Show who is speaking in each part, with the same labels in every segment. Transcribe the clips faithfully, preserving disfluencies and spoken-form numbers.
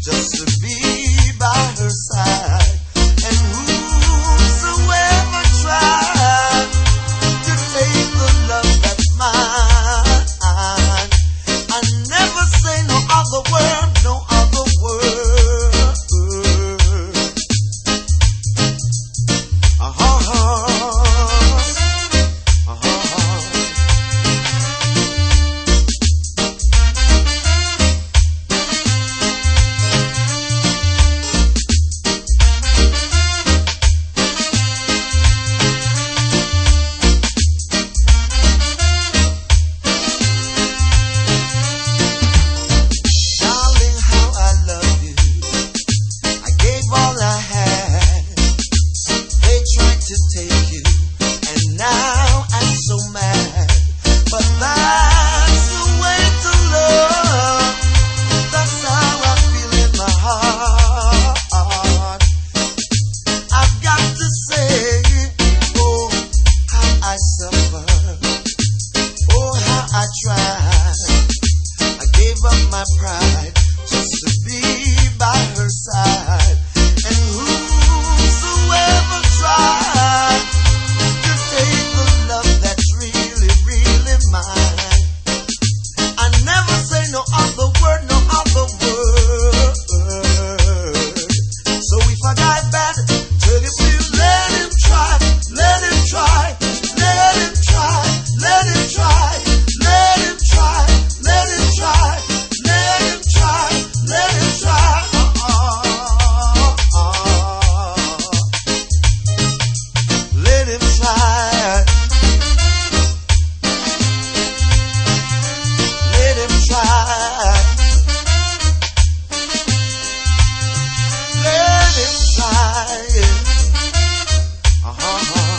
Speaker 1: just to be by her side. And whosoever tried to take the love that's mine, I never say no other word, no other word. Uh-huh. My pride just to be by her side, and whosoever tried to take the love that's really, really mine, I never say no other word, no other word. So if I got bad, tell him to let him try, let him try, let him try, let him try, let him try, let him try. Let him try. Let him try. Let him try. Let him try. Uh-huh.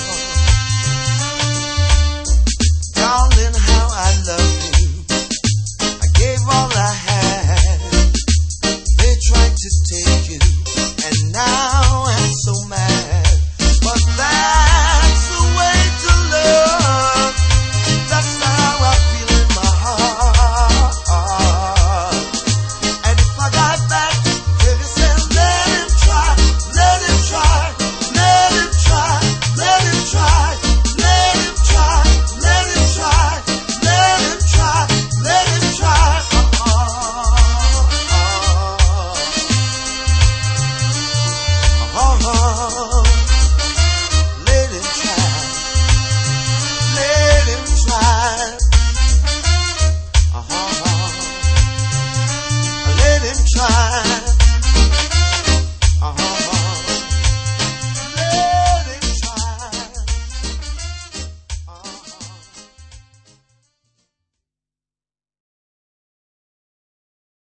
Speaker 1: Darling, how I love you. I gave all I had. Tried to take you, and now